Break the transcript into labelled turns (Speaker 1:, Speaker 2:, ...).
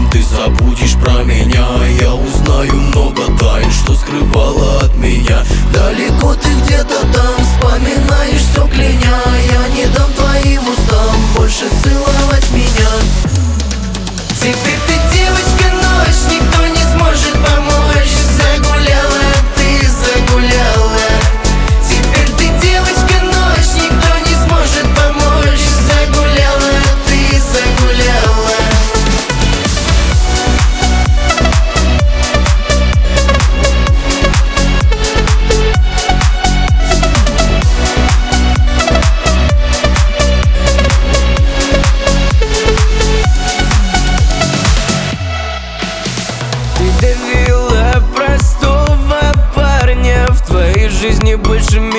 Speaker 1: ты забудешь про меня. Я узнаю много тайн, что скрывала от меня. Далеко ты где-то там, вспоминаешь все кляня. Я не дам твоим устам больше целовать меня. Теперь ты девочка ночь, никто не сможет помочь. Загуляла, ты загуляла. Теперь ты девочка ночь, никто не сможет помочь. Загуляла, ты загуляла.
Speaker 2: Ты довела простого парня. В твоей жизни больше меня